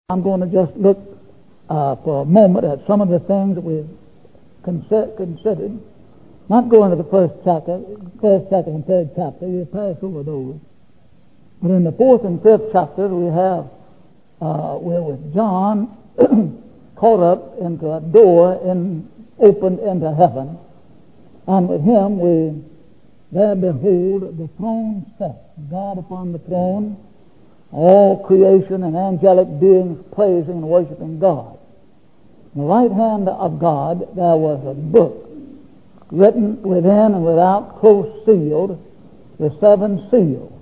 I'm going to just look for a moment at some of the things that we've considered. Not going to the first, second, and third chapter. We'll pass over those. But in the fourth and fifth chapters, we have we're with John caught up into a door opened into heaven, and with him we there behold the throne set, God upon the throne, all creation and angelic beings praising and worshiping God. In the right hand of God there was a book written within and without, close sealed with 7 seals.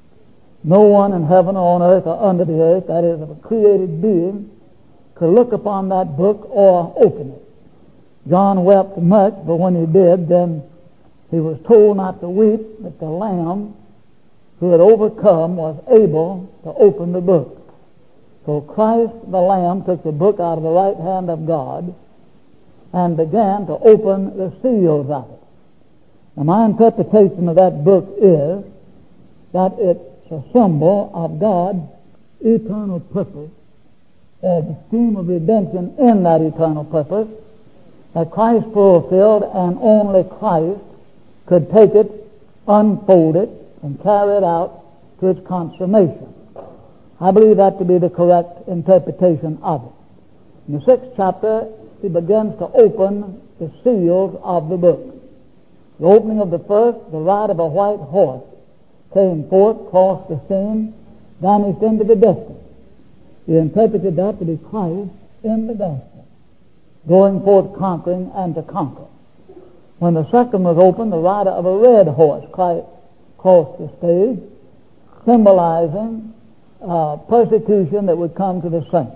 No one in heaven or on earth or under the earth, that is, of a created being, could look upon that book or open it. John wept much, but when he did, then he was told not to weep, that the Lamb who had overcome was able to open the book. So Christ the Lamb took the book out of the right hand of God and began to open the seals of it. And my interpretation of that book is that it's a symbol of God's eternal purpose, or the scheme of redemption in that eternal purpose that Christ fulfilled, and only Christ could take it, unfold it, and carry it out to its consummation. I believe that to be the correct interpretation of it. In the 6th chapter, he begins to open the seals of the book. The opening of the first, the ride of a white horse came forth, crossed the scene, vanished into the distance. He interpreted that to be Christ in the gospel, going forth conquering and to conquer. When the second was opened, the rider of a red horse crossed the stage, symbolizing persecution that would come to the saints.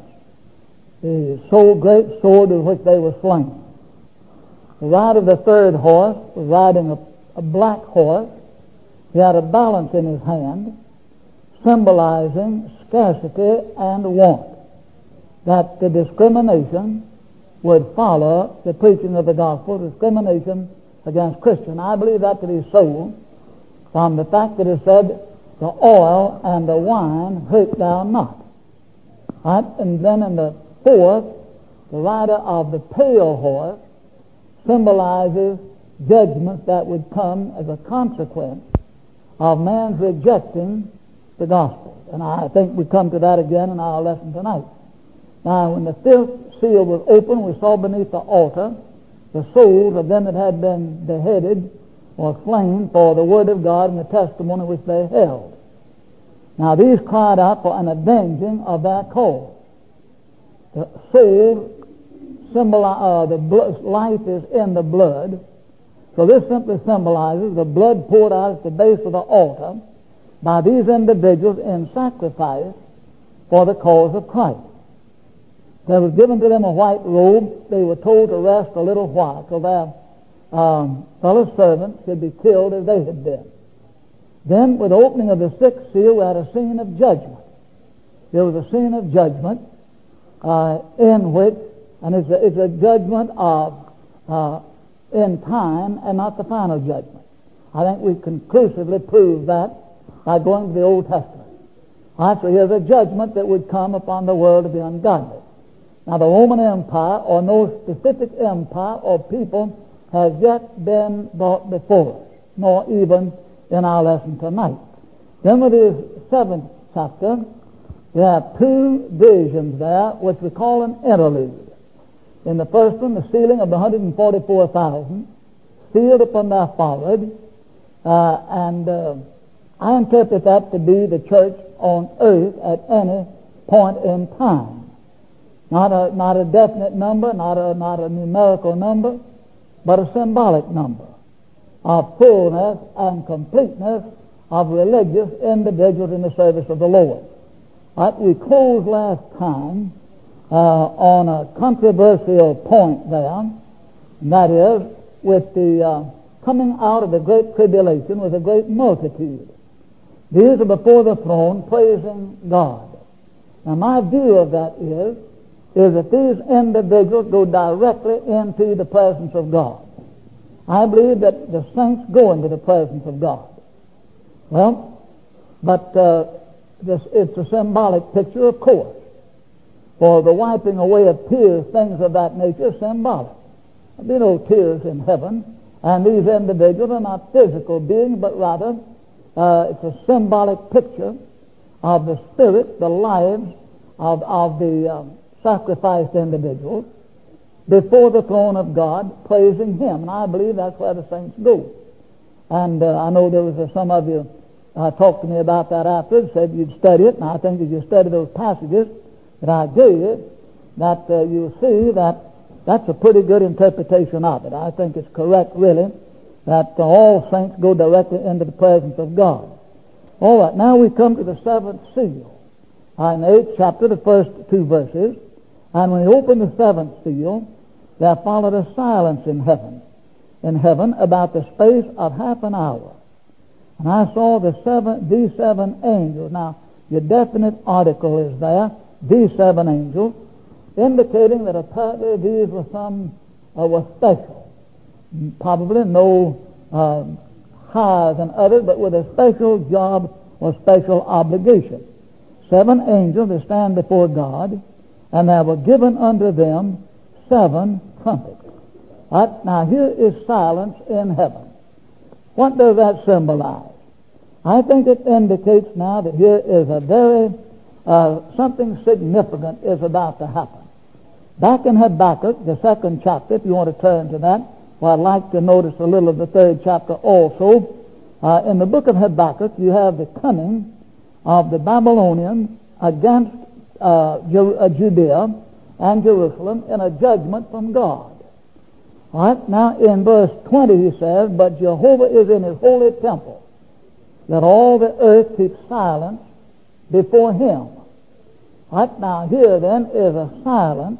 The great sword with which they were slain. The rider of the third horse was riding a black horse. He had a balance in his hand, symbolizing scarcity and want, that the discrimination would follow the preaching of the gospel, discrimination against Christians. I believe that to be so from the fact that it said, the oil and the wine hurt thou not. Right? And then in the fourth, the rider of the pale horse symbolizes judgment that would come as a consequence of man's rejecting the gospel. And I think we come to that again in our lesson tonight. Now, when the fifth seal was opened, we saw beneath the altar the souls of them that had been beheaded or slain for the word of God and the testimony which they held. Now, these cried out for an avenging of their cause. The soul symbolize life is in the blood. So this simply symbolizes the blood poured out at the base of the altar by these individuals in sacrifice for the cause of Christ. There was given to them a white robe. They were told to rest a little while till their fellow servants should be killed as they had been. Then, with the opening of the 6th seal, we had a scene of judgment. There was a scene of judgment in which, and it's a judgment of in time and not the final judgment. I think we conclusively proved that by going to the Old Testament. All right, so here's a judgment that would come upon the world of the ungodly. Now, the Roman Empire, or no specific empire or people, has yet been brought before us, nor even in our lesson tonight. Then with this 7th chapter, we have 2 visions there, which we call an interlude. In the first one, the sealing of the 144,000, sealed upon their forehead, and I interpret that to be the church on earth at any point in time. Not a definite number, not a numerical number, but a symbolic number of fullness and completeness of religious individuals in the service of the Lord. But we closed last time on a controversial point there, and that is with the coming out of the great tribulation with a great multitude. These are before the throne praising God. Now my view of that is that these individuals go directly into the presence of God. I believe that the saints go into the presence of God. Well, but it's a symbolic picture, of course. For the wiping away of tears, things of that nature, is symbolic. There'll be no tears in heaven. And these individuals are not physical beings, but rather it's a symbolic picture of the spirit, the lives of the sacrificed individuals before the throne of God, praising Him. And I believe that's where the saints go. And I know there was some of you talked to me about that afterwards, said you'd study it, and I think if you study those passages that I gave you, that you'll see that that's a pretty good interpretation of it. I think it's correct, really, that all saints go directly into the presence of God. All right, now we come to the seventh seal. In the 8th chapter, the first 2 verses, and when he opened the seventh seal, there followed a silence in heaven about the space of half an hour. And I saw these 7 angels. Now, your definite article is there, these 7 angels, indicating that apparently these were were special. Probably no higher than others, but with a special job or special obligation. 7 angels that stand before God, and there were given unto them 7 trumpets. Right, now here is silence in heaven. What does that symbolize? I think it indicates now that here is a very something significant is about to happen. Back in Habakkuk, the 2nd chapter, if you want to turn to that, well, I'd like to notice a little of the 3rd chapter also. In the book of Habakkuk, you have the coming of the Babylonians against Judea and Jerusalem in a judgment from God. All right, now in verse 20 he says, but Jehovah is in his holy temple. Let all the earth keep silence before him. Right now here then is a silence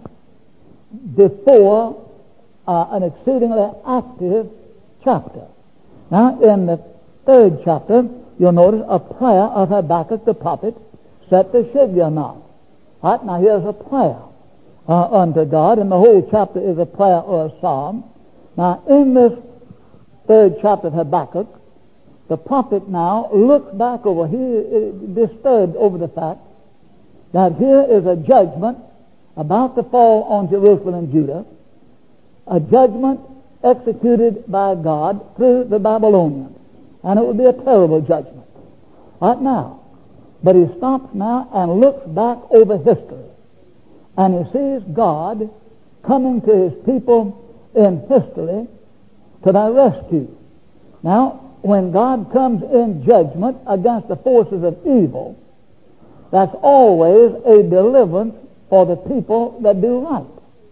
before an exceedingly active chapter. Now in the 3rd chapter, you'll notice a prayer of Habakkuk the prophet set to Shigionoth. Right now here's a prayer unto God, and the whole chapter is a prayer or a psalm. Now in this 3rd chapter of Habakkuk, the prophet now looks back over, he is disturbed over the fact that here is a judgment about to fall on Jerusalem and Judah, a judgment executed by God through the Babylonians, and it would be a terrible judgment. Right now. But he stops now and looks back over history, and he sees God coming to his people in history to their rescue. Now, when God comes in judgment against the forces of evil, that's always a deliverance for the people that do right.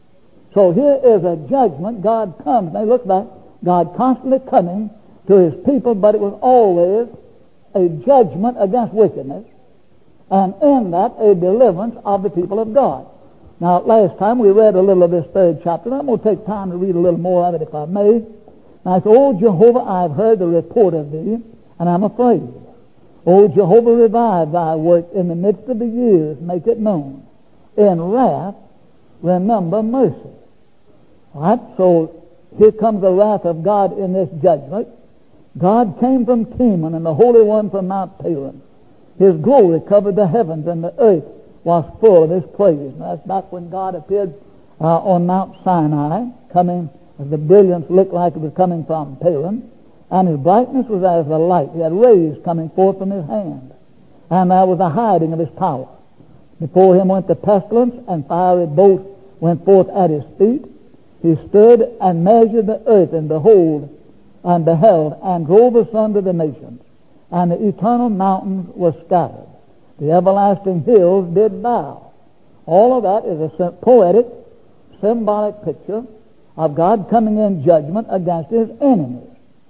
So here is a judgment. God comes. Now look back. God constantly coming to his people, but it was always a judgment against wickedness, and in that a deliverance of the people of God. Now last time we read a little of this 3rd chapter, and I'm going to take time to read a little more of it if I may. Now it's, O Jehovah, I have heard the report of thee, and I'm afraid. O Jehovah, revive thy work in the midst of the years, make it known. In wrath, remember mercy. All right, so here comes the wrath of God in this judgment. God came from Teman, and the Holy One from Mount Paran. His glory covered the heavens, and the earth was full of his praise. Now, that's back when God appeared on Mount Sinai, coming as the brilliance looked like it was coming from Paran, and his brightness was as the light. He had rays coming forth from his hand, and there was a hiding of his power. Before him went the pestilence, and fiery bolts went forth at his feet. He stood and measured the earth, and behold, and beheld, and drove asunder the nations, and the eternal mountains were scattered. The everlasting hills did bow. All of that is a poetic, symbolic picture of God coming in judgment against his enemies.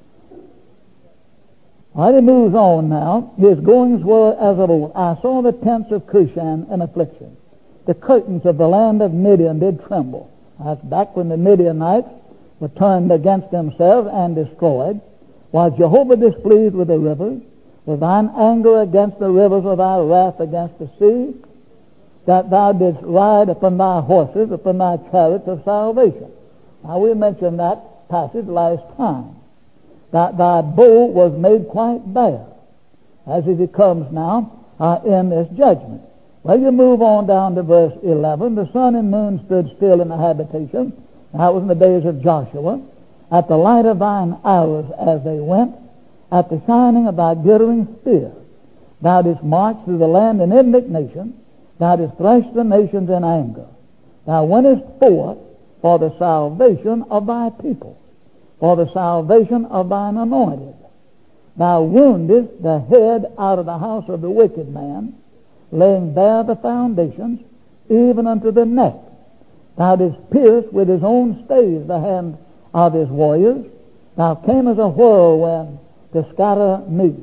He moves on now. His goings were as of old. I saw the tents of Cushan in affliction. The curtains of the land of Midian did tremble. That's back when the Midianites were turned against themselves and destroyed. Was Jehovah displeased with the rivers? Was thine anger against the rivers, or thy wrath against the sea? That thou didst ride upon thy horses, upon thy chariots of salvation. Now we mentioned that passage last time. That thy bow was made quite bare, as it comes now in this judgment. Well, you move on down to verse 11. The sun and moon stood still in the habitation. That was in the days of Joshua. At the light of thine arrows as they went, at the shining of thy glittering spear, thou didst march through the land in indignation. Thou didst thresh the nations in anger. Thou wentest forth for the salvation of thy people, for the salvation of thine anointed. Thou woundest the head out of the house of the wicked man, laying bare the foundations, even unto the neck. Thou didst pierce with his own staves the hand of his warriors. Thou came as a whirlwind to scatter me.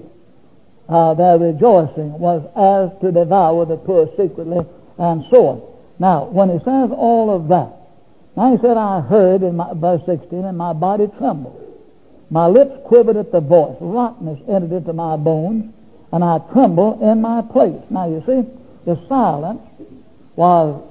Their rejoicing was as to devour the poor secretly, and so on. Now, when he says all of that, now he said, I heard, in verse 16, and my body trembled. My lips quivered at the voice. Rottenness entered into my bones, and I trembled in my place. Now, you see, the silence was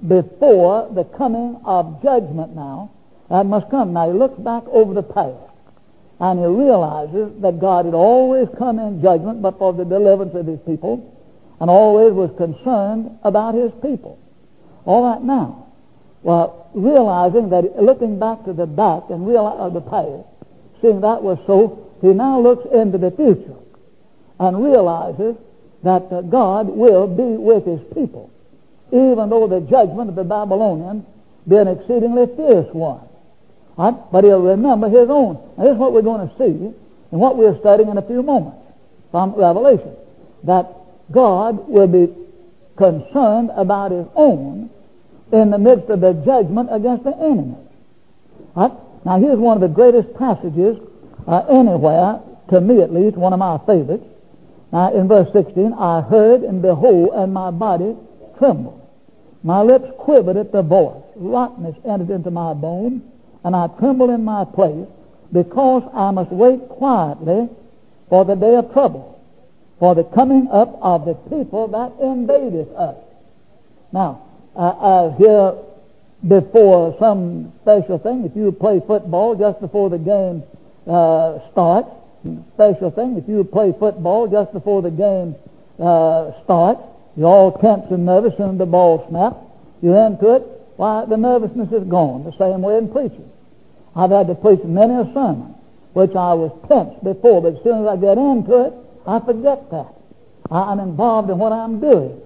before the coming of judgment now. That must come. Now, he looks back over the past, and he realizes that God had always come in judgment but for the deliverance of his people, and always was concerned about his people. All right now. Well, realizing that, looking back to the back and realize the past, seeing that was so, he now looks into the future and realizes that God will be with his people, even though the judgment of the Babylonians be an exceedingly fierce one. Right? But he'll remember his own. Now, this is what we're going to see and what we're studying in a few moments from Revelation, that God will be concerned about his own in the midst of the judgment against the enemy. Right? Now, here's one of the greatest passages anywhere, to me at least, one of my favorites. Now, in verse 16, I heard, and behold, and my body trembled. My lips quivered at the voice. Rottenness entered into my bones, and I trembled in my place, because I must wait quietly for the day of trouble, for the coming up of the people that invadeth us. Now, here before some special thing, if you play football just before the game starts, special thing, if you play football just before the game starts, you're all tense and nervous, and the ball snaps, you're into it, why, the nervousness is gone. The same way in preaching. I've had to preach many a sermon which I was tense before, but as soon as I get into it, I forget that. I'm involved in what I'm doing.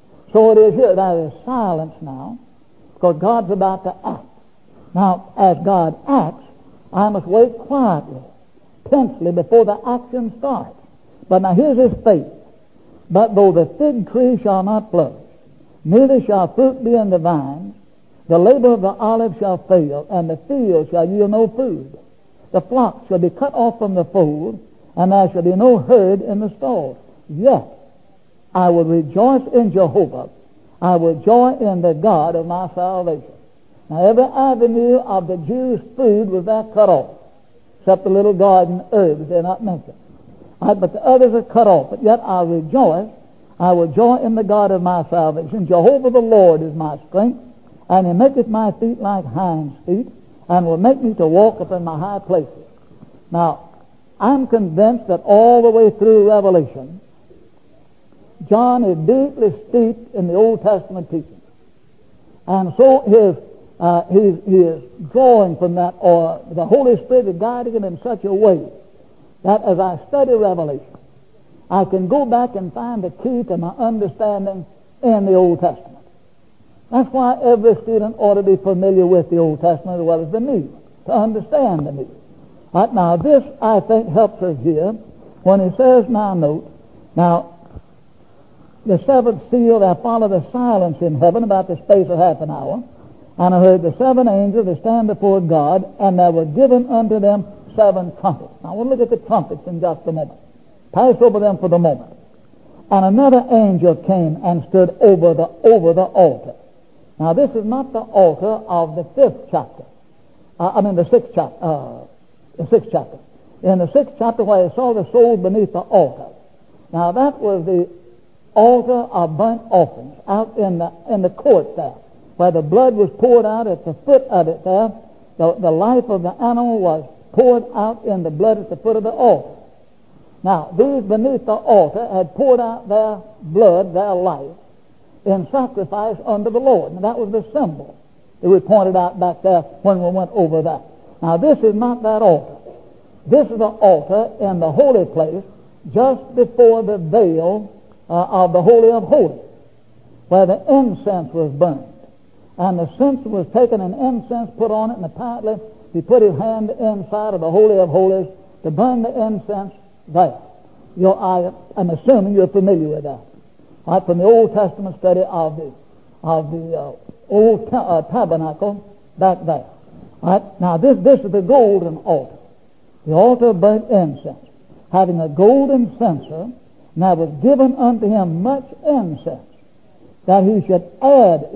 So it is here. There is silence now, because God's about to act. Now, as God acts, I must wait quietly, tensely, before the action starts. But now here's his faith. But though the fig tree shall not flourish, neither shall fruit be in the vines, the labor of the olive shall fail, and the field shall yield no food. The flock shall be cut off from the fold, and there shall be no herd in the stalls. Yet I will rejoice in Jehovah. I will joy in the God of my salvation. Now, every avenue of the Jews' food was there cut off, except the little garden herbs they're not mentioned. Right, but the others are cut off. But yet I rejoice. I will joy in the God of my salvation. Jehovah the Lord is my strength, and he maketh my feet like hinds' feet, and will make me to walk upon my high places. Now, I'm convinced that all the way through Revelation, John is deeply steeped in the Old Testament teaching. And so he is drawing from that, or the Holy Spirit is guiding him in such a way that as I study Revelation, I can go back and find the key to my understanding in the Old Testament. That's why every student ought to be familiar with the Old Testament as well as the New, to understand the New. Right, now, this, I think, helps us here when he says, now note, now, the seventh seal, there followed a silence in heaven about the space of half an hour, and I heard the seven angels that stand before God, and there were given unto them seven trumpets. Now, we'll look at the trumpets in just a moment. Pass over them for the moment. And another angel came and stood over the altar. Now, this is not the altar of the fifth chapter. The sixth chapter. In the sixth chapter, where he saw the souls beneath the altar. Now, that was the altar of burnt offerings out in the court there, where the blood was poured out at the foot of it there. The life of the animal was poured out in the blood at the foot of the altar. Now, these beneath the altar had poured out their blood, their life, in sacrifice unto the Lord. And that was the symbol that we pointed out back there when we went over that. Now, this is not that altar. This is the altar in the holy place just before the veil of the Holy of Holies, where the incense was burned. And the censer was taken and incense put on it, and apparently he put his hand inside of the Holy of Holies to burn the incense there. I'm assuming you're familiar with that. Right, from the Old Testament study of the old tabernacle back there. Right, now this is the golden altar. The altar of burnt incense, having a golden censer, now was given unto him much incense, that he should add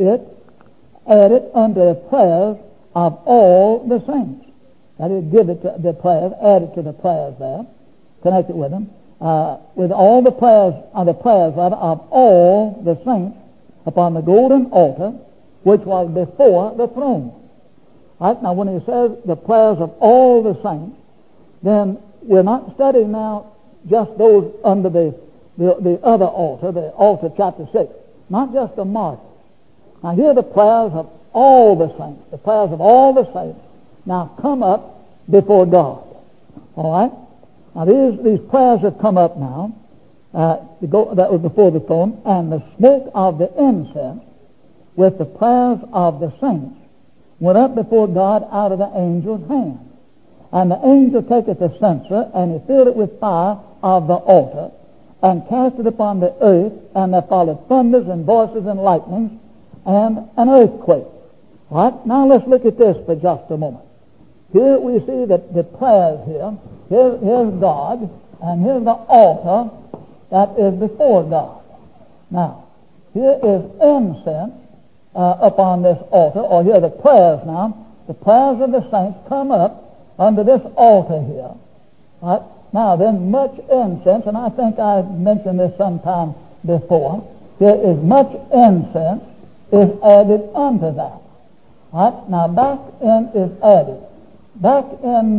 it unto the prayers of all the saints. That is, give it to the prayers, add it to the prayers there, connect it with them, with all the prayers of all the saints upon the golden altar, which was before the throne. Right, now when he says the prayers of all the saints, then we're not studying now just those under the other altar, the altar chapter 6, not just the martyrs. Now here the prayers of all the saints, the prayers of all the saints now come up before God. All right? Now these prayers have come up now, that was before the throne, and the smoke of the incense with the prayers of the saints went up before God out of the angel's hand. And the angel taketh the censer, and he filled it with fire of the altar, and cast it upon the earth, and there followed thunders and voices and lightnings, and an earthquake. Right? Now let's look at this for just a moment. Here we see that the prayers here, here's God, and here's the altar that is before God. Now, here is incense upon this altar, or here are the prayers now. The prayers of the saints come up under this altar here. Right? Now then, much incense, and I think I mentioned this sometime before, here is much incense is added unto that. Right? Now back in is added. Back in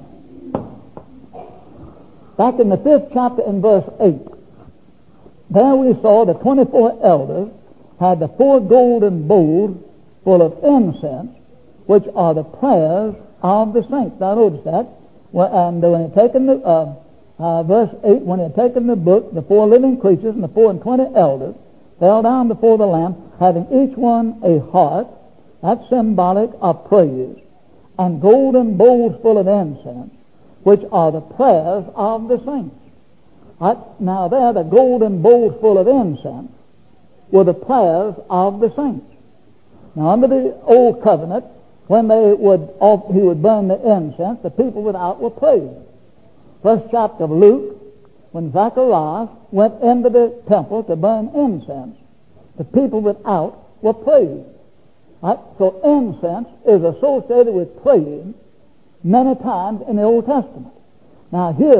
the 5th chapter in verse 8, there we saw the 24 elders had the 4 golden bowls full of incense, which are the prayers of the saints. Now notice that. And when he had taken the, verse 8, when he had taken the book, the 4 living creatures and the 24 elders fell down before the Lamb, having each one a harp, that's symbolic of praise, and golden bowls full of incense, which are the prayers of the saints. Right? Now there, the golden bowls full of incense were the prayers of the saints. Now under the old covenant, when he would burn the incense, the people without were praising. First chapter of Luke, when Zacharias went into the temple to burn incense, the people without were praising. Right? So incense is associated with praying many times in the Old Testament. Now here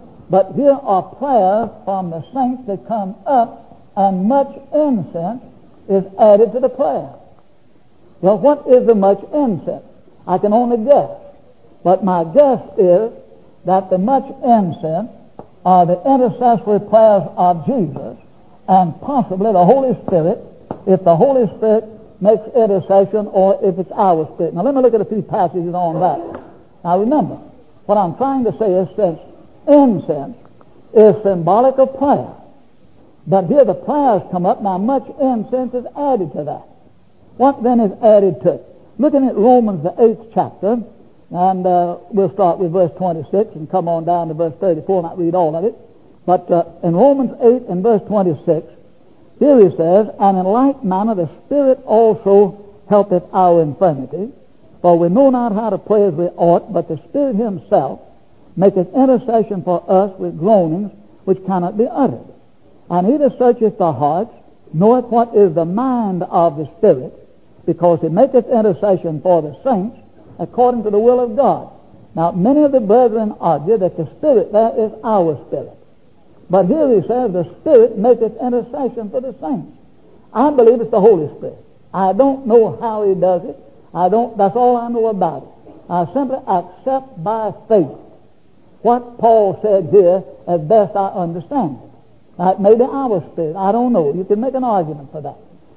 are prayers from the saints that come up, and much incense is added to the prayer. Well, what is the much incense? I can only guess. But my guess is that the much incense are the intercessory prayers of Jesus, and possibly the Holy Spirit, if the Holy Spirit makes intercession, or if it's our spirit. Now let me look at a few passages on that. Now remember, what I'm trying to say is, since incense is symbolic of prayer, but here the prayers come up, now much incense is added to that. What then is added to it? Looking at Romans, the 8th chapter, and we'll start with verse 26 and come on down to verse 34, not read all of it. But in Romans 8 and verse 26, here he says, and in like manner the Spirit also helpeth our infirmity, for we know not how to pray as we ought, but the Spirit himself maketh intercession for us with groanings which cannot be uttered. And he that searcheth the hearts knoweth what is the mind of the Spirit, because he maketh intercession for the saints according to the will of God. Now, many of the brethren argue that the Spirit there is our spirit. But here he says the Spirit maketh intercession for the saints. I believe it's the Holy Spirit. I don't know how he does it. That's all I know about it. I simply accept by faith what Paul said here as best I understand it. Now, it may be our spirit. I don't know. You can make an argument for that.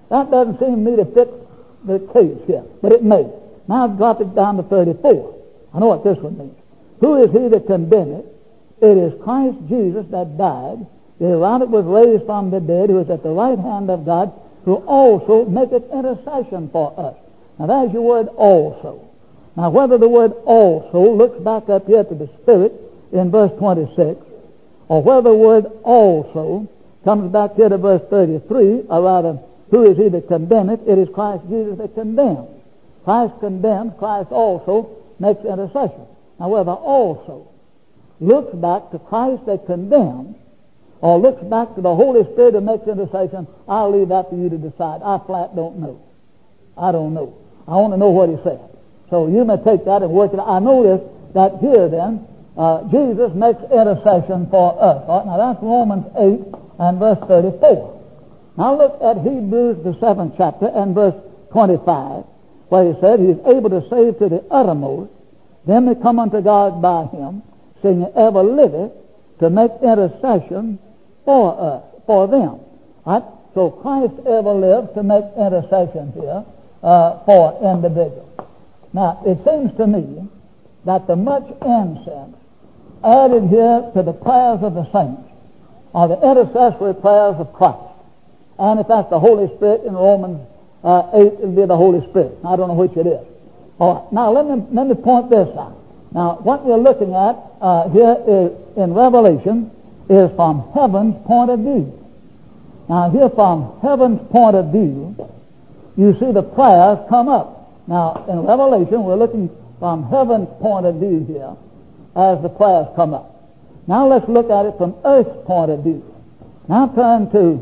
That doesn't seem to me to fit the case here, but it may. Now drop it down to 34. I know what this one means. Who is he that condemneth? It is Christ Jesus that died, that was raised from the dead, who is at the right hand of God, who also maketh intercession for us. Now there's your word also. Now whether the word also looks back up here to the Spirit in verse 26, or whether the word also comes back here to verse 33, or rather, who is he that condemneth? It is Christ Jesus that condemns. Christ condemns, Christ also makes intercession. Now whether also looks back to Christ that condemns, or looks back to the Holy Spirit that makes intercession, I'll leave that to you to decide. I flat don't know. I don't know. I want to know what he said. So you may take that and work it out. I notice that here then, Jesus makes intercession for us. All right, now that's Romans 8 and verse 34. Now look at Hebrews, the 7th chapter, and verse 25, where he said, he is able to save to the uttermost them that come unto God by him, seeing he ever liveth to make intercession for us, for them. Right? So Christ ever lives to make intercession here for individuals. Now, it seems to me that the much incense added here to the prayers of the saints are the intercessory prayers of Christ. And if that's the Holy Spirit in Romans 8, it'll be the Holy Spirit. I don't know which it is. All right. Now, let me point this out. Now, what we're looking at here is, in Revelation is from heaven's point of view. Now, here from heaven's point of view, you see the prayers come up. Now, in Revelation, we're looking from heaven's point of view here as the prayers come up. Now, let's look at it from earth's point of view. Now, turn to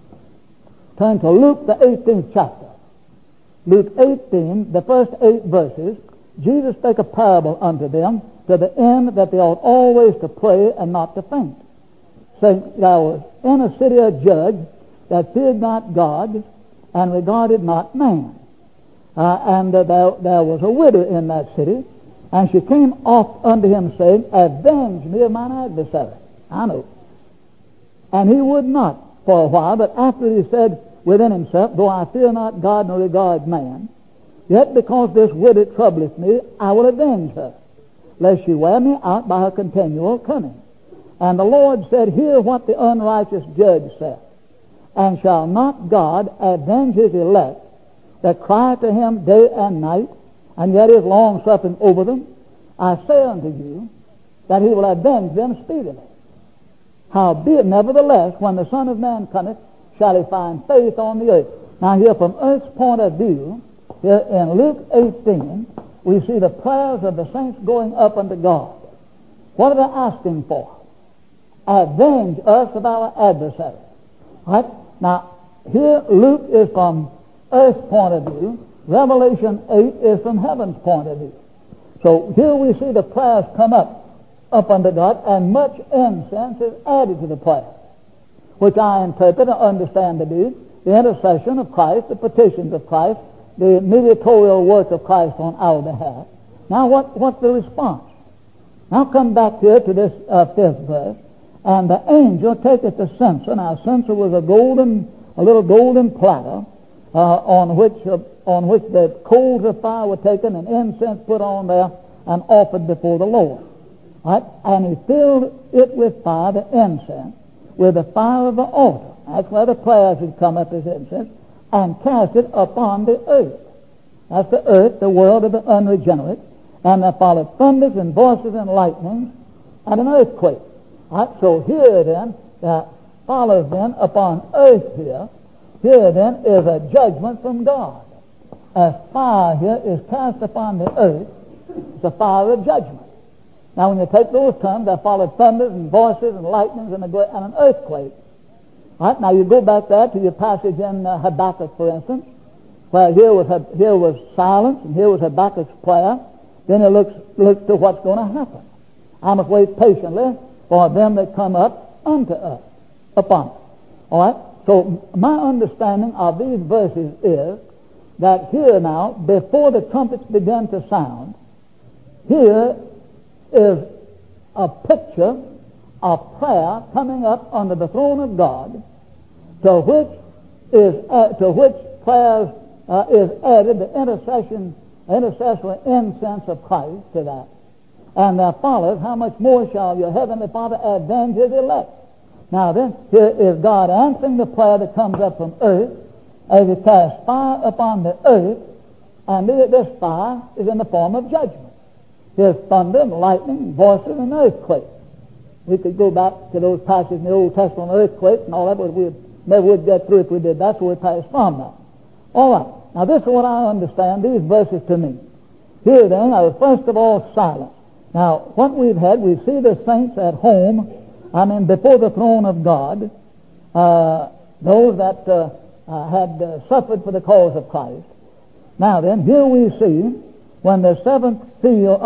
Luke, the 18th chapter. Luke 18, the first 8 verses, Jesus spake a parable unto them, to the end that they ought always to pray and not to faint, saying, there was in a city a judge that feared not God and regarded not man. And there was a widow in that city, and she came off unto him, saying, avenge me of mine adversary. I know. And he would not for a while, but after he said within himself, though I fear not God nor regard man, yet because this widow troubleth me, I will avenge her, lest she wear me out by her continual cunning. And the Lord said, hear what the unrighteous judge saith. And shall not God avenge his elect that cry to him day and night, and yet is long-suffering over them? I say unto you that he will avenge them speedily. Howbeit, nevertheless, when the Son of Man cometh, shall he find faith on the earth? Now here from earth's point of view, here in Luke 18, we see the prayers of the saints going up unto God. What are they asking for? Avenge us of our adversaries. Right? Now, here Luke is from earth's point of view. Revelation 8 is from heaven's point of view. So here we see the prayers come up unto God, and much incense is added to the prayer, which I interpret and understand to be the intercession of Christ, the petitions of Christ, the mediatorial work of Christ on our behalf. Now, what's the response? Now come back here to this 5th verse. And the angel taketh the censer. Now, censer was a little golden platter on which the coals of fire were taken and incense put on there and offered before the Lord. Right? And he filled it with fire, the incense, with the fire of the altar. That's where the prayers had come up as incense, and cast it upon the earth. That's the earth, the world of the unregenerate. And there followed thunders and voices and lightnings and an earthquake. Right? So here then, follows then upon earth here then is a judgment from God. As fire here is cast upon the earth, it's a fire of judgment. Now when you take those terms, there followed thunders and voices and lightnings and an earthquake. Right? Now you go back there to your passage in Habakkuk, for instance, where here was silence and here was Habakkuk's prayer. Then he looks to what's going to happen. I must wait patiently for them that come up unto us, upon us. All right? So my understanding of these verses is that here now, before the trumpets begin to sound, here is a picture of prayer coming up under the throne of God, to which prayers is added, the intercessory incense of Christ to that. And there follows, how much more shall your heavenly Father avenge his elect? Now then, here is God answering the prayer that comes up from earth as he casts fire upon the earth, and this fire is in the form of judgment. There's thunder and lightning, voices and earthquakes. We could go back to those passages in the Old Testament, earthquakes and all that, but we never would get through if we did. That's where we pass from now. All right. Now this is what I understand, these verses to me. Here then, first of all, silence. Now, what we've had, we see the saints at home, before the throne of God, those that had suffered for the cause of Christ. Now then, here we see when the seventh seal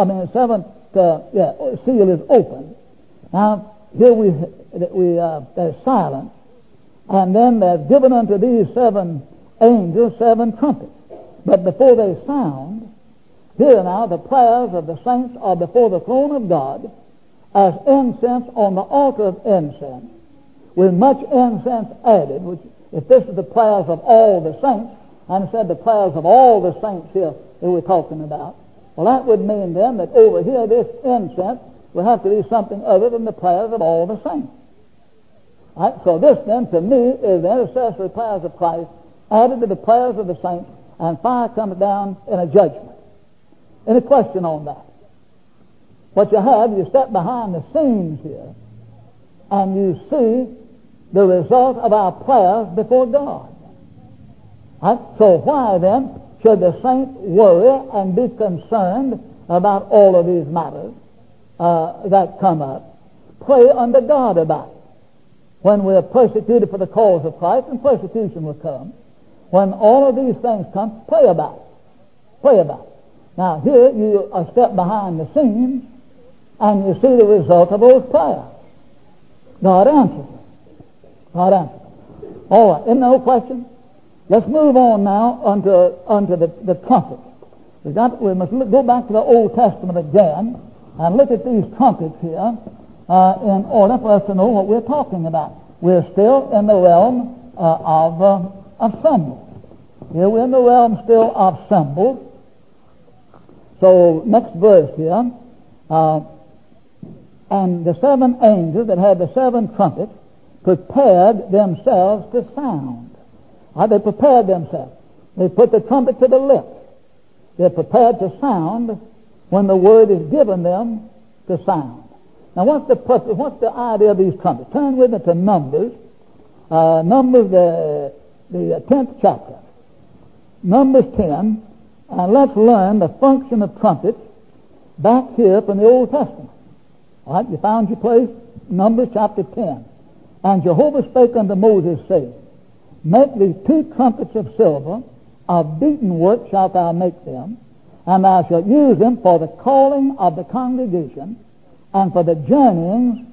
is opened. Now, here there's silence, and then there's given unto these 7 angels 7 trumpets. But before they sound, here now the prayers of the saints are before the throne of God as incense on the altar of incense, with much incense added, which, if this is the prayers of all the saints, and it said the prayers of all the saints here that we're talking about, well, that would mean then that over here this incense will have to be something other than the prayers of all the saints. Right? So this then, to me, is the intercessory prayers of Christ added to the prayers of the saints, and fire comes down in a judgment. Any question on that? What you step behind the scenes here, and you see the result of our prayers before God. Right? So why then should the saint worry and be concerned about all of these matters that come up? Pray unto God about it. When we are persecuted for the cause of Christ, and persecution will come. When all of these things come, pray about it. Pray about it. Now here you are step behind the scenes, and you see the result of those prayers. God answers. God answers. All right, isn't there no question? Let's move on now onto the trumpet. We must go back to the Old Testament again and look at these trumpets here in order for us to know what we're talking about. We're still in the realm of symbols. Here we're in the realm still of symbols. So next verse here, and the 7 angels that had the 7 trumpets prepared themselves to sound. They prepared themselves. They put the trumpet to the lips. They're prepared to sound when the word is given them to sound. Now what's the purpose? What's the idea of these trumpets? Turn with me to Numbers. Numbers, the 10th chapter. Numbers 10. And let's learn the function of trumpets back here from the Old Testament. All right, you found your place? Numbers chapter 10. And Jehovah spake unto Moses, saying, Make thee 2 trumpets of silver, of beaten work shalt thou make them, and thou shalt use them for the calling of the congregation, and for the journeying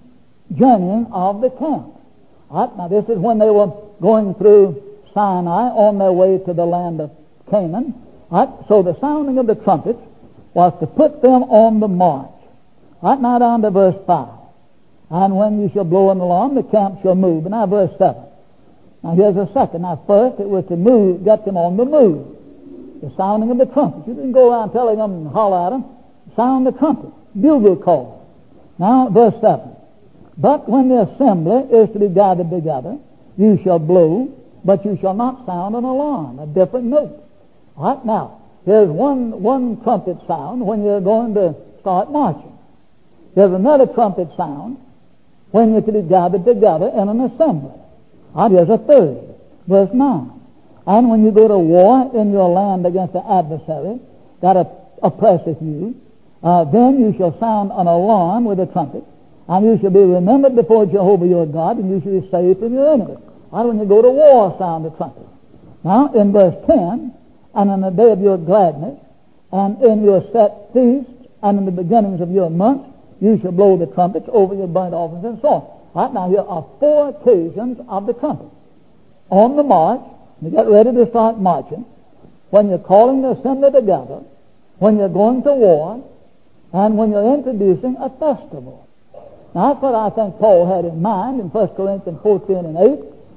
of the camp. All right, now this is when they were going through Sinai on their way to the land of Canaan. Right? So the sounding of the trumpets was to put them on the march. Right now down to verse 5. And when you shall blow an alarm, the camp shall move. And now verse 7. Now here's a second. Now first it was to move, get them on the move. The sounding of the trumpets. You didn't go around telling them and holler at them. Sound the trumpet. Bugle call. Now verse 7. But when the assembly is to be gathered together, you shall blow, but you shall not sound an alarm, a different note. All right, now, here's one trumpet sound when you're going to start marching. There's another trumpet sound when you're to be gathered together in an assembly. All right, here's a third, verse 9. And when you go to war in your land against the adversary that oppresseth you, then you shall sound an alarm with a trumpet, and you shall be remembered before Jehovah your God, and you shall be saved from your enemies. All right, when you go to war, sound the trumpet. Now, in verse 10, and in the day of your gladness, and in your set feast, and in the beginnings of your months, you shall blow the trumpets over your burnt offerings and so on. Right now, here are 4 occasions of the trumpet. On the march, you get ready to start marching, when you're calling the assembly together, when you're going to war, and when you're introducing a festival. Now, that's what I think Paul had in mind in 1 Corinthians 14 and 8,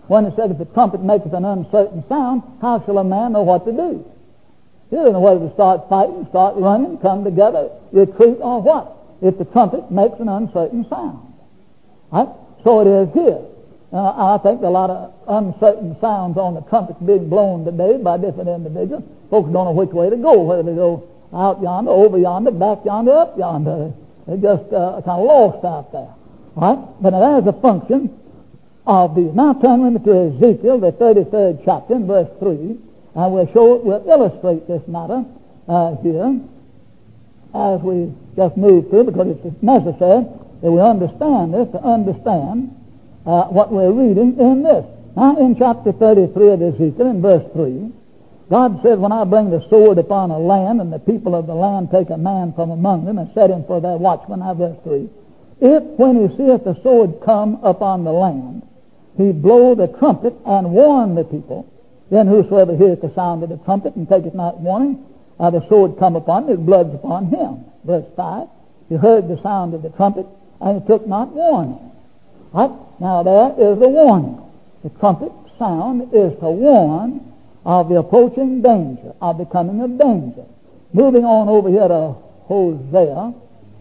when it said, if the trumpet maketh an uncertain sound, how shall a man know what to do? He doesn't know whether to start fighting, start running, come together, retreat, or what, if the trumpet makes an uncertain sound. Right? So it is here. I think there are a lot of uncertain sounds on the trumpets being blown today by different individuals. Folks don't know which way to go, whether to go out yonder, over yonder, back yonder, up yonder. They're just kind of lost out there. Right? But it has a function of these. Now turn with me to Ezekiel, the 33rd chapter, in verse 3, and we'll illustrate this matter here as we just move through, because it's necessary that we understand this to understand what we're reading in this. Now in chapter 33 of Ezekiel, in verse 3, God said, when I bring the sword upon a land, and the people of the land take a man from among them, and set him for their watchman, now verse 3, if when he seeth the sword come upon the land, he blow the trumpet and warn the people, then whosoever heareth the sound of the trumpet and taketh not warning, the sword come upon him, his blood's upon him. Verse 5, he heard the sound of the trumpet, and he took not warning. Right? Now there is the warning. The trumpet sound is to warn of the approaching danger, of the coming of danger. Moving on over here to Hosea,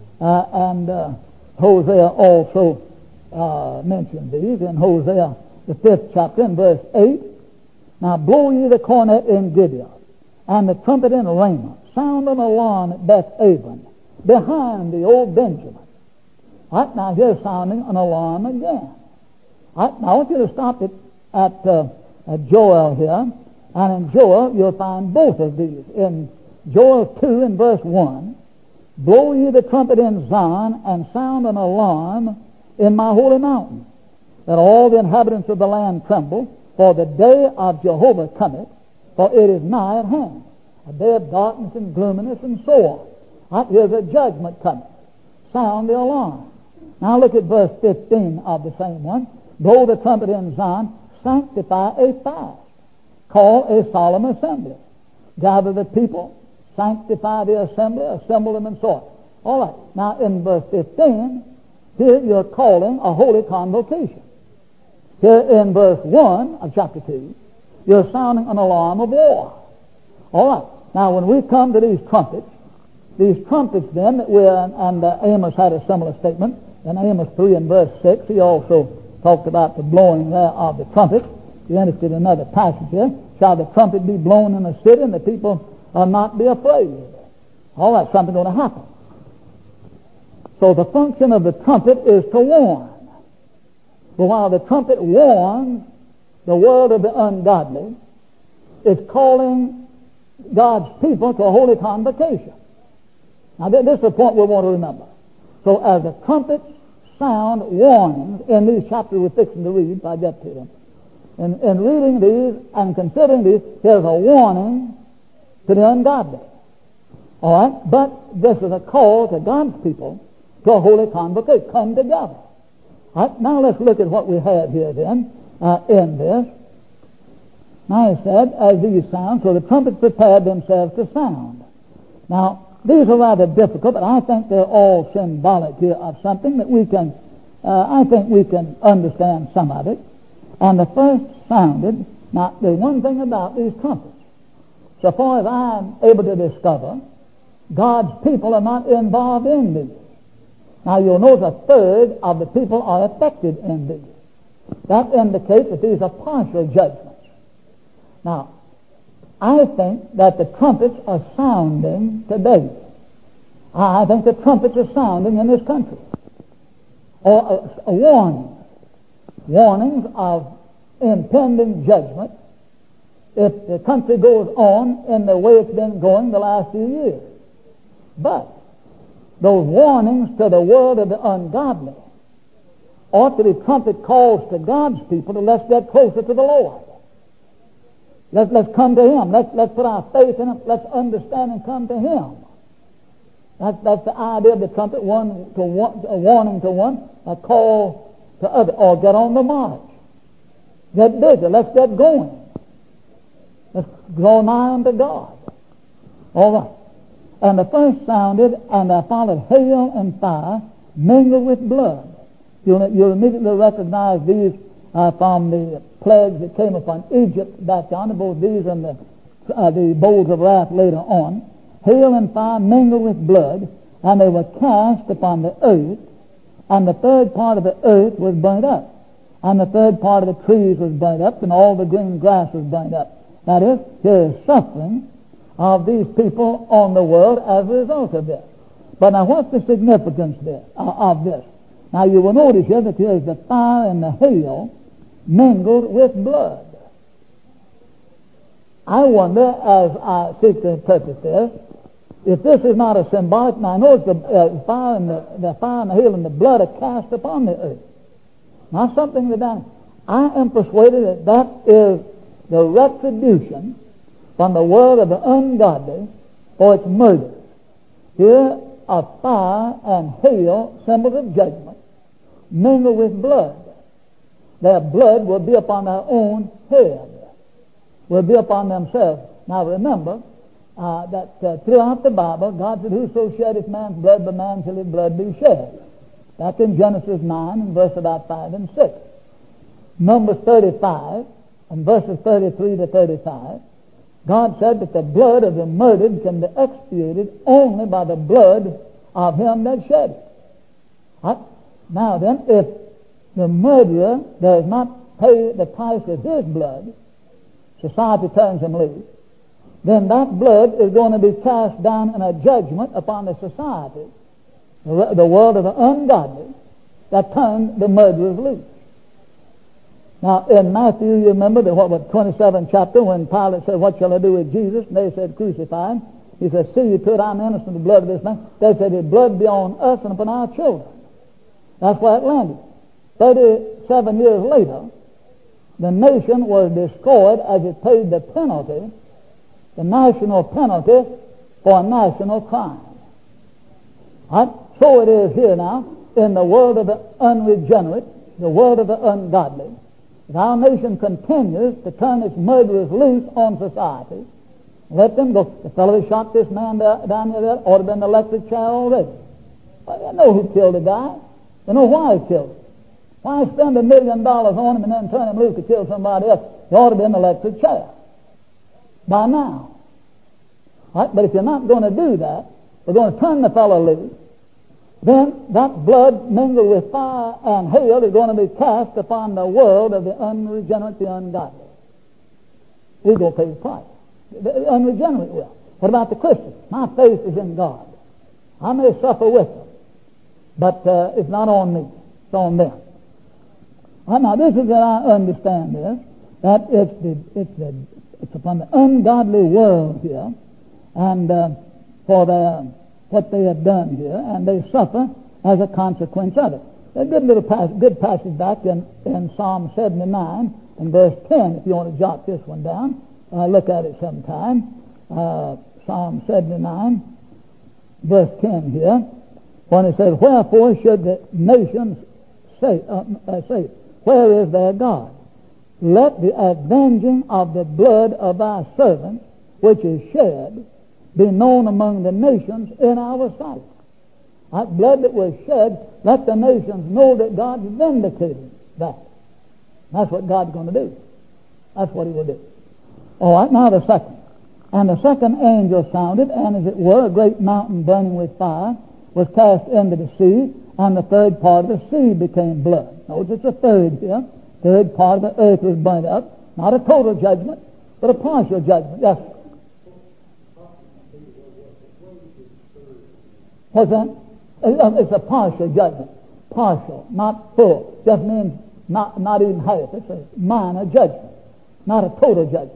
and Hosea also mentioned these in Hosea, the 5th chapter, in verse 8. Now blow ye the cornet in Gibeah, and the trumpet in Ramah. Sound an alarm at Beth-aven, behind the old Benjamin. Right, now here's sounding an alarm again. Right, now I want you to stop it at Joel here. And in Joel, you'll find both of these. In Joel 2, in verse 1, blow ye the trumpet in Zion, and sound an alarm in my holy mountain, that all the inhabitants of the land tremble, for the day of Jehovah cometh, for it is nigh at hand. A day of darkness and gloominess and so on. Right, here's a judgment coming. Sound the alarm. Now look at verse 15 of the same one. Blow the trumpet in Zion, sanctify a fast. Call a solemn assembly. Gather the people, sanctify the assembly, assemble them, and so on. All right. Now in verse 15, here you're calling a holy convocation. Here in verse 1 of chapter 2, you're sounding an alarm of war. All right. Now when we come to these trumpets then, that and Amos had a similar statement. In Amos 3 and verse 6, he also talked about the blowing there of the trumpet. If you're interested in another passage here, shall the trumpet be blown in the city, and the people not be afraid? All right, something's going to happen. So the function of the trumpet is to warn. But while the trumpet warns the world of the ungodly, it's calling God's people to a holy convocation. Now this is the point we want to remember. So as the trumpets sound warnings in these chapters we're fixing to read, if I get to them, in reading these and considering these, there's a warning to the ungodly. All right? But this is a call to God's people to a holy convocation. Come together. All right? Now let's look at what we have here then in this. Now he said, as these sound, so the trumpets prepared themselves to sound. Now, these are rather difficult, but I think they're all symbolic here of something that we can, I think we can understand some of it. And the first sounded. Now, there's one thing about these trumpets. So far as I'm able to discover, God's people are not involved in these. Now, you'll notice a third of the people are affected in these. That indicates that these are partial judgments. Now, I think that the trumpets are sounding today. I think the trumpets are sounding in this country. Or a warning. Warnings of impending judgment if the country goes on in the way it's been going the last few years. But those warnings to the world of the ungodly ought to be trumpet calls to God's people to let's get closer to the Lord. Let's come to Him. Let's put our faith in Him. Let's understand and come to Him. That's the idea of the trumpet, a warning to one, a call to others, or get on the march. Get busy. Let's get going. Let's draw nigh unto God. All right. And the first sounded, and there followed hail and fire mingled with blood. You'll immediately recognize these from the plagues that came upon Egypt back yonder, both these and the bowls of wrath later on. Hail and fire mingled with blood, and they were cast upon the earth, and the third part of the earth was burnt up, and the third part of the trees was burnt up, and all the green grass was burnt up. That is, there is suffering of these people on the world as a result of this. But now what's the significance there, of this? Now you will notice here that there is the fire and the hail mingled with blood. I wonder, as I seek to interpret this, if this is not a symbolic. Now I know the fire and the hail and the blood are cast upon the earth. Not something that I am persuaded that that is the retribution from the world of the ungodly for its murders. Here are fire and hail, symbols of judgment, mingled with blood. Their blood will be upon their own head, will be upon themselves. Now remember that throughout the Bible, God said, whoso sheddeth man's blood, by man shall his blood be shed. That's in Genesis 9 and verse about 5 and 6. Numbers 35 and verses 33 to 35, God said that the blood of the murdered can be expiated only by the blood of him that shed it. Right? Now then, if the murderer does not pay the price of his blood, society turns him loose, then that blood is going to be cast down in a judgment upon the society, the world of the ungodly, that turned the murderers loose. Now, in Matthew, you remember the 27th chapter, when Pilate said, what shall I do with Jesus? And they said, crucify him. He said, see you to it, I'm innocent of the blood of this man. They said, his blood be on us and upon our children. That's where it landed. 37 years later, the nation was destroyed as it paid the penalty, the national penalty for a national crime. Right? So it is here now, in the world of the unregenerate, the world of the ungodly. If our nation continues to turn its murderers loose on society, let them go. The fellow who shot this man down there ought to have been elected chair already. Well, they know who killed the guy. They know why he killed him. Why spend $1 million on him and then turn him loose to kill somebody else? He ought to have been elected chair by now. Right? But if you're not going to do that, we're going to turn the fellow loose, then that blood mingled with fire and hail is going to be cast upon the world of the unregenerate, the ungodly. We're going to pay the price. The unregenerate will. What about the Christian? My faith is in God. I may suffer with them, but it's not on me. It's on them. Right, now this is what I understand is that it's upon the ungodly world here, and for what they have done here, and they suffer as a consequence of it. A good passage back in Psalm 79 and verse 10, if you want to jot this one down. Look at it sometime. Psalm 79, verse 10 here, when it says, wherefore should the nations say, where is their God? Let the avenging of the blood of our servants, which is shed, be known among the nations in our sight. That blood that was shed, let the nations know that God vindicated that. That's what God's going to do. That's what he will do. All right, now the second. And the second angel sounded, and as it were, a great mountain burning with fire was cast into the sea, and the third part of the sea became blood. Notice it's a third here. Third part of the earth was burnt up. Not a total judgment, but a partial judgment. Yes. What's that? It's a partial judgment. Partial, not full. Just means not even half. It's a minor judgment, not a total judgment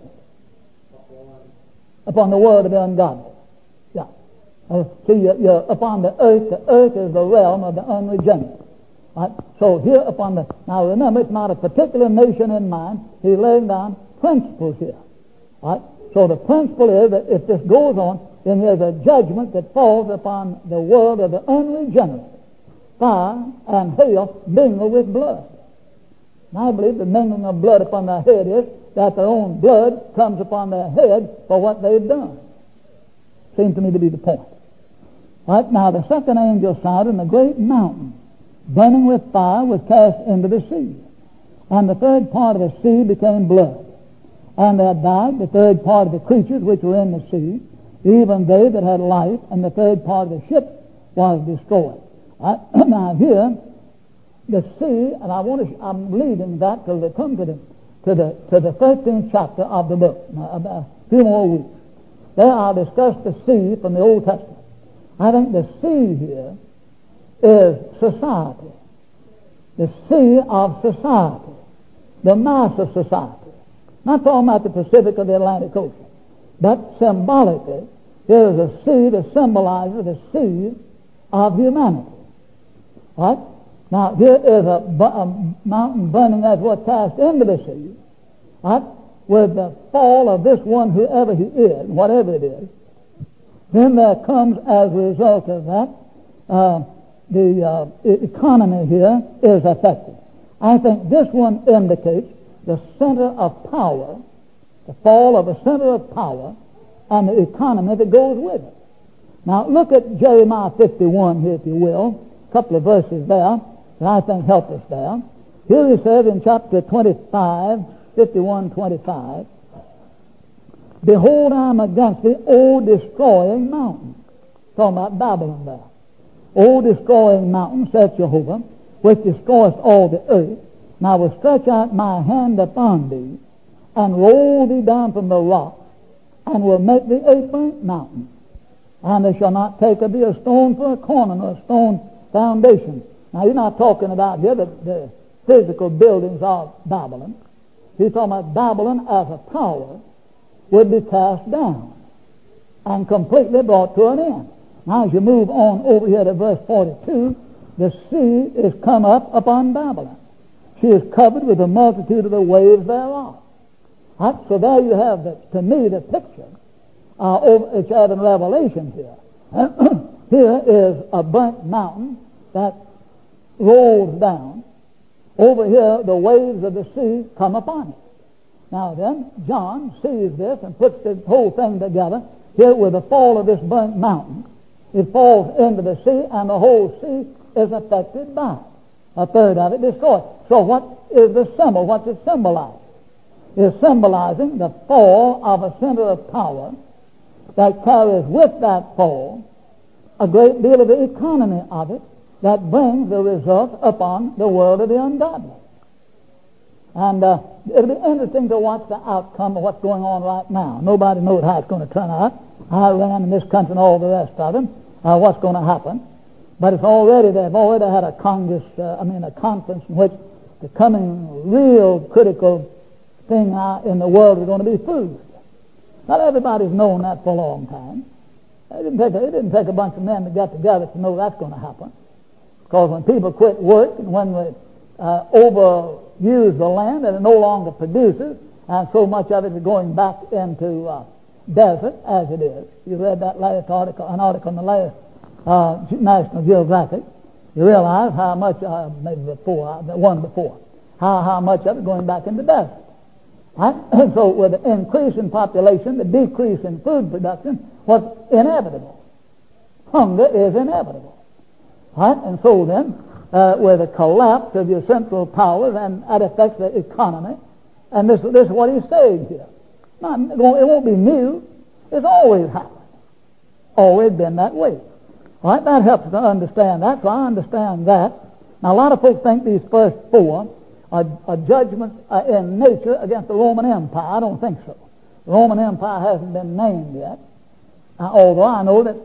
upon the world of the ungodly. Yeah. See, you're upon the earth. The earth is the realm of the unregenerate. Right? So here upon the... Now remember, it's not a particular nation in mind. He's laying down principles here. Right? So the principle is that if this goes on, then there's a judgment that falls upon the world of the unregenerate. Fire and hail mingle with blood. And I believe the mingling of blood upon their head is that their own blood comes upon their head for what they've done. Seems to me to be the point. Right, now the second angel sounded, and a great mountain burning with fire was cast into the sea. And the third part of the sea became blood. And there died the third part of the creatures which were in the sea, even they that had life, and the third part of the ship was destroyed. Now here, the sea, and I'm leaving that till they come to the 13th chapter of the book. Now, a few more weeks. There I'll discuss the sea from the Old Testament. I think the sea here is society. The sea of society. The mass of society. Not talking about the Pacific or the Atlantic Ocean. But symbolically, here is a sea that symbolizes the sea of humanity. Right? Now, here is a mountain burning as was cast into the sea. Right? With the fall of this one, whoever he is, whatever it is, then there comes as a result of that, the economy here is affected. I think this one indicates the center of power, the fall of the center of power, and the economy that goes with it. Now, look at Jeremiah 51 here, if you will. A couple of verses there that I think help us there. Here he says in chapter 25, 51:25, "Behold, I am against thee, O destroying mountain." Talking about Babylon there. "O destroying mountain, saith Jehovah, which destroyeth all the earth, and I will stretch out my hand upon thee, and roll thee down from the rock, and will make thee a burnt mountain. And they shall not take of thee a stone for a corner, nor a stone foundation." Now, you're not talking about here the physical buildings of Babylon. He's talking about Babylon as a power would be cast down and completely brought to an end. Now, as you move on over here to verse 42, the sea is come up upon Babylon. She is covered with the multitude of the waves thereof. Right? So there you have, to me, the picture. It's had in Revelation here. Here is a burnt mountain that rolls down. Over here, the waves of the sea come upon it. Now then, John sees this and puts the whole thing together here with the fall of this burnt mountain. It falls into the sea, and the whole sea is affected by it. A third of it destroyed. So what is the symbol? What's it symbolizing? It's symbolizing the fall of a center of power that carries with that fall a great deal of the economy of it that brings the result upon the world of the ungodly. And it'll be interesting to watch the outcome of what's going on right now. Nobody knows how it's going to turn out. Iran and this country and all the rest of them, what's going to happen. But they've already had a conference in which the coming real critical thing in the world is going to be food. Not everybody's known that for a long time. It didn't take a bunch of men that got together to know that's going to happen. Because when people quit work and when we overuse the land and it no longer produces, and so much of it is going back into desert as it is. You read that last article, an article in the last National Geographic. You realize how much, maybe before, the one before, how much of it going back into desert. Right? So with the increase in population, the decrease in food production was inevitable. Hunger is inevitable. Right? And so then, with the collapse of your central powers, and that affects the economy, and this is what he's saying here. It won't be new. It's always happened. Always been that way. Right? That helps to understand that, so I understand that. Now, a lot of folks think these first four are judgments in nature against the Roman Empire. I don't think so. The Roman Empire hasn't been named yet, although I know that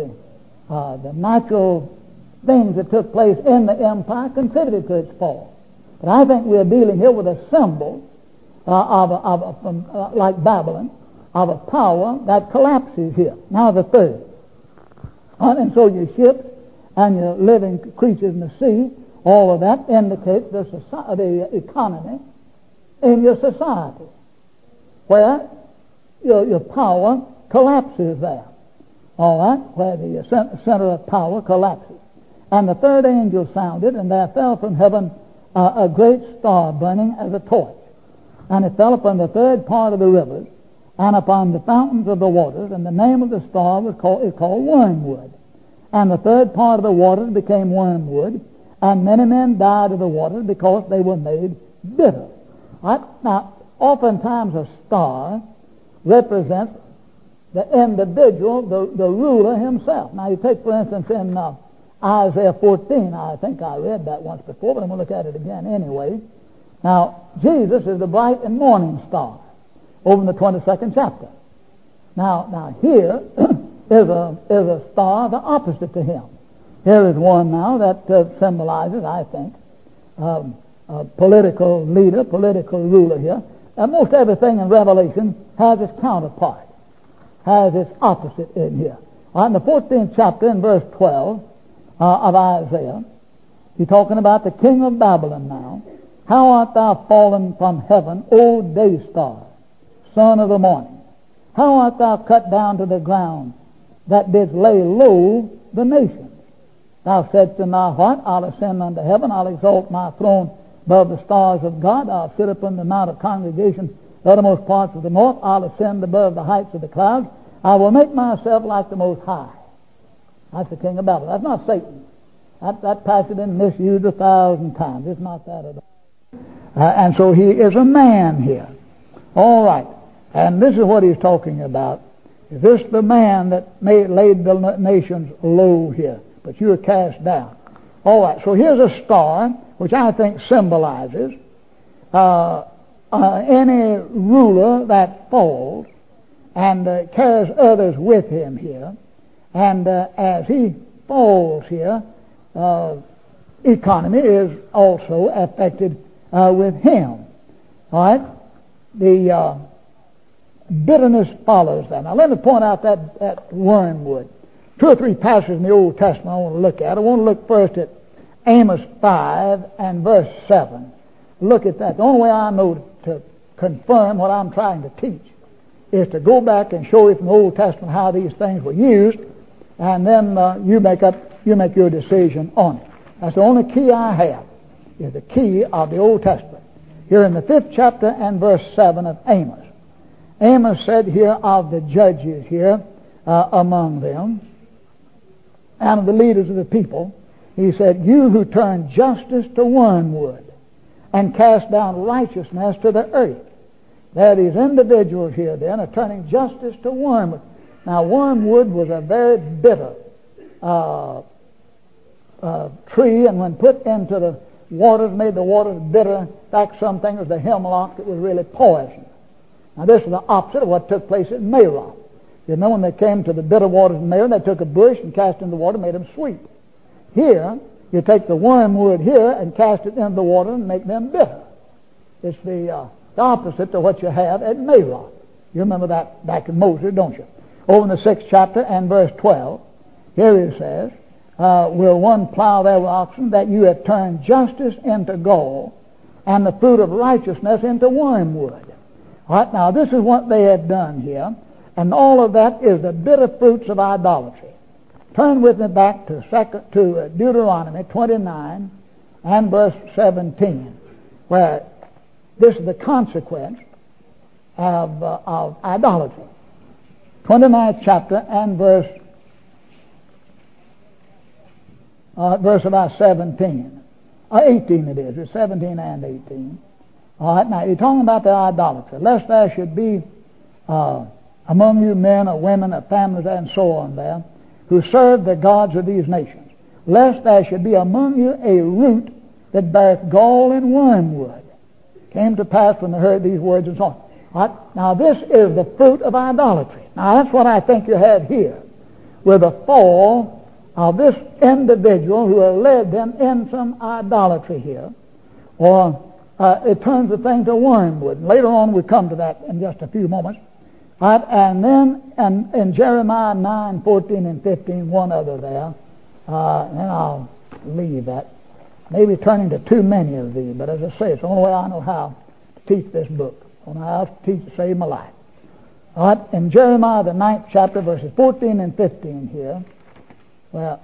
the natural things that took place in the empire contributed to its fall. But I think we're dealing here with a symbol like Babylon, of a power that collapses here. Now the third. And so your ships and your living creatures in the sea, all of that indicates the economy in your society, where your power collapses there. All right? Where the center of power collapses. And the third angel sounded, and there fell from heaven a great star burning as a torch. And it fell upon the third part of the rivers, and upon the fountains of the waters, and the name of the star is called Wormwood. And the third part of the waters became wormwood, and many men died of the waters because they were made bitter. Right? Now, oftentimes a star represents the individual, the ruler himself. Now, you take, for instance, in Isaiah 14, I think I read that once before, but I'm going to look at it again anyway. Now, Jesus is the bright and morning star over in the 22nd chapter. Now here is a star the opposite to him. Here is one now that symbolizes, I think, a political leader, political ruler here. And most everything in Revelation has its counterpart, has its opposite in here. In the 14th chapter, in verse 12 of Isaiah, he's talking about the king of Babylon now. How art thou fallen from heaven, O day star, son of the morning? How art thou cut down to the ground, that didst lay low the nations? Thou saidst in thy heart, I'll ascend unto heaven, I'll exalt my throne above the stars of God, I'll sit upon the mount of congregation, the uttermost parts of the north, I'll ascend above the heights of the clouds, I will make myself like the Most High. That's the king of Babylon. That's not Satan. That passage has been misused 1,000 times. It's not that at all. And so he is a man here. All right. And this is what he's talking about. Is this the man that laid the nations low here? But you are cast down. All right. So here's a star, which I think symbolizes any ruler that falls and carries others with him here. And as he falls here, economy is also affected with him. All right? The bitterness follows that. Now let me point out that wormwood. 2 or 3 passages in the Old Testament I want to look at. I want to look first at Amos 5 and verse 7. Look at that. The only way I know to confirm what I'm trying to teach is to go back and show you from the Old Testament how these things were used, and then you make your decision on it. That's the only key I have, is the key of the Old Testament. Here in the 5th chapter and verse 7 of Amos. Amos said here of the judges here among them, and of the leaders of the people, he said, you who turn justice to wormwood and cast down righteousness to the earth. There are these individuals here then are turning justice to wormwood. Now wormwood was a very bitter tree, and when put into the waters, made the waters bitter. In fact, some think it was the hemlock that was really poison. Now this is the opposite of what took place at Merom. You know, when they came to the bitter waters in Merom, they took a bush and cast it in the water and made them sweet. Here, you take the wormwood here and cast it in the water and make them bitter. It's the opposite to what you have at Merom. You remember that back in Moses, don't you? Over in the 6th chapter and verse 12, here he says, will one plow their oxen, that you have turned justice into gall, and the fruit of righteousness into wormwood. All right, now this is what they had done here, and all of that is the bitter fruits of idolatry. Turn with me back to Deuteronomy 29 and verse 17, where this is the consequence of idolatry. 29th chapter and verse about 17. 18 it is. It's 17 and 18. All right, now you're talking about the idolatry. Lest there should be among you men or women or families and so on there, who serve the gods of these nations. Lest there should be among you a root that beareth gall and wormwood. Came to pass when they heard these words and so on. All right, now this is the fruit of idolatry. Now that's what I think you have here, with the fall of this individual who has led them in some idolatry here, or it turns the thing to wormwood. And later on we come to that in just a few moments. Right, and then in Jeremiah 9, 14 and 15, one other there, and then I'll leave that. Maybe turning to too many of these, but as I say, it's the only way I know how to teach this book. I don't know how to teach to save my life. All right, in Jeremiah the 9th chapter, verses 14 and 15 here, well,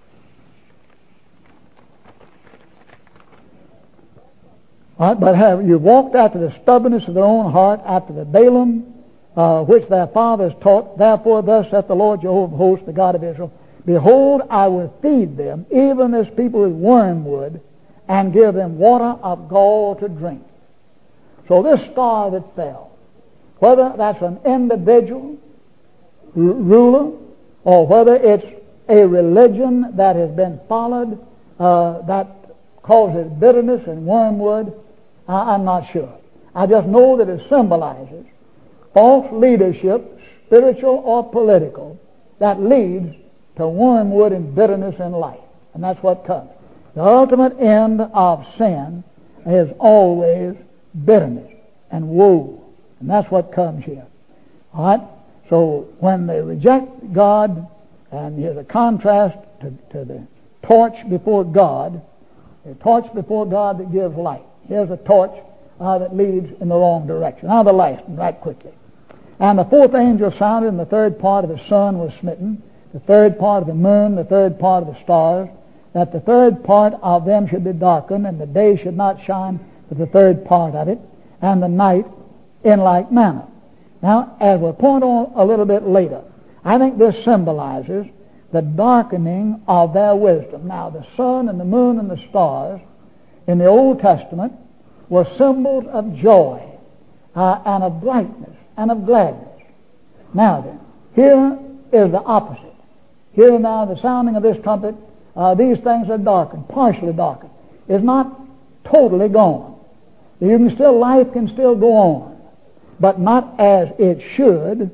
all right, but have you walked after the stubbornness of their own heart, after the Balaam, which their fathers taught? Therefore thus saith the Lord Jehovah of hosts, the God of Israel, behold, I will feed them, even this people with wormwood, and give them water of gall to drink. So this star that fell, whether that's an individual ruler or whether it's a religion that has been followed that causes bitterness and wormwood, I'm not sure. I just know that it symbolizes false leadership, spiritual or political, that leads to wormwood and bitterness in life. And that's what comes. The ultimate end of sin is always bitterness and woe. And that's what comes here. All right? So when they reject God, and here's a contrast to the torch before God, a torch before God that gives light. Here's a torch that leads in the wrong direction. Now the last one, right quickly. And the fourth angel sounded, and the third part of the sun was smitten, the third part of the moon, the third part of the stars, that the third part of them should be darkened, and the day should not shine with the third part of it, and the night in like manner. Now, as we'll point on a little bit later, I think this symbolizes the darkening of their wisdom. Now, the sun and the moon and the stars in the Old Testament were symbols of joy and of brightness and of gladness. Now then, here is the opposite. Here now, the sounding of this trumpet, these things are darkened, partially darkened. It's not totally gone. Life can still go on, but not as it should,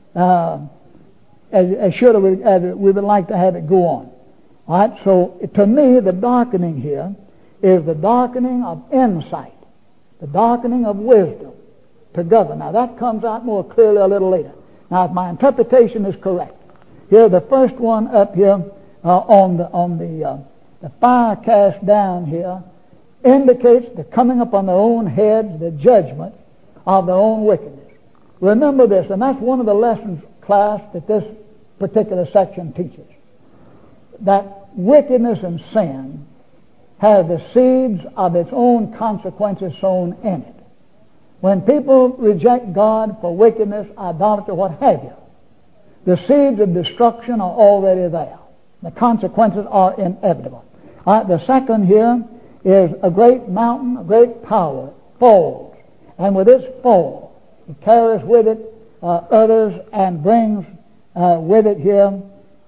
as we would like to have it go on. All right, so to me, the darkening here is the darkening of insight, the darkening of wisdom to govern. Now that comes out more clearly a little later. Now, if my interpretation is correct, here the first one up here on the fire cast down here indicates the coming upon their own heads, the judgment of their own wickedness. Remember this, and that's one of the lessons, class, that this particular section teaches. That wickedness and sin have the seeds of its own consequences sown in it. When people reject God for wickedness, idolatry, what have you, the seeds of destruction are already there. The consequences are inevitable. All right, the second here is a great mountain, a great tower, falls. And with its fall, it carries with it others and brings with it here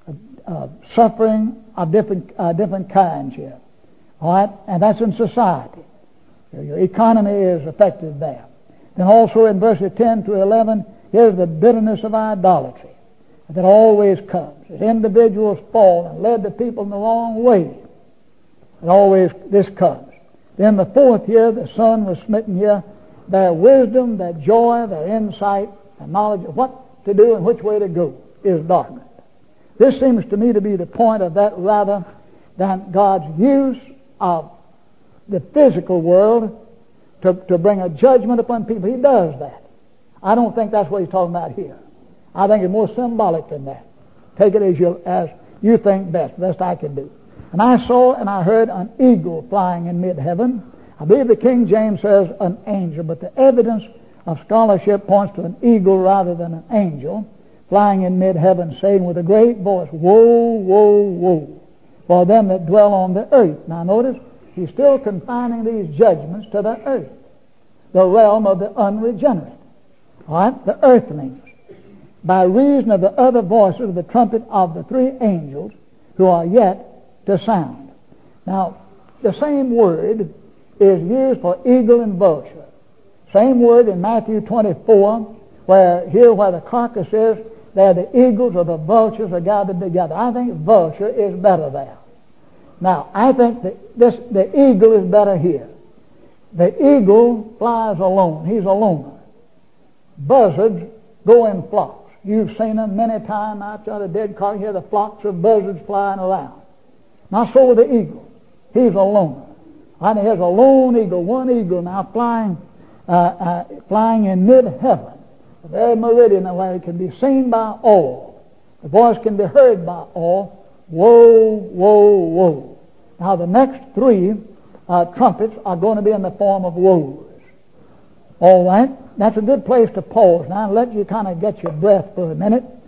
suffering of different kinds here. All right, and that's in society. Your economy is affected there. Then also in verses 10 to 11, here's the bitterness of idolatry that always comes. As individuals fall and led the people in the wrong way, this comes. Then the fourth here, the sun was smitten here. Their wisdom, their joy, their insight, their knowledge of what to do and which way to go is darkened. This seems to me to be the point of that rather than God's use of the physical world to bring a judgment upon people. He does that. I don't think that's what he's talking about here. I think it's more symbolic than that. Take it as you think best I can do. And I saw and I heard an eagle flying in mid-heaven. I believe the King James says an angel, but the evidence of scholarship points to an eagle rather than an angel, flying in mid-heaven, saying with a great voice, "Woe, woe, woe, for them that dwell on the earth." Now notice, he's still confining these judgments to the earth, the realm of the unregenerate. All right, the earthlings. By reason of the other voices of the trumpet of the three angels who are yet to sound. Now, the same word is used for eagle and vulture. Same word in Matthew 24, where the carcass is, there the eagles or the vultures are gathered together. I think vulture is better there. Now, I think that the eagle is better here. The eagle flies alone. He's a loner. Buzzards go in flocks. You've seen them many times out on a dead car. You hear the flocks of buzzards flying around. Not so with the eagle. He's a loner. And here's a lone eagle, one eagle now flying in mid-heaven, the very meridian where it can be seen by all. The voice can be heard by all. Woe, woe, woe. Now the next three trumpets are going to be in the form of woes. All right? That's a good place to pause now and let you kind of get your breath for a minute.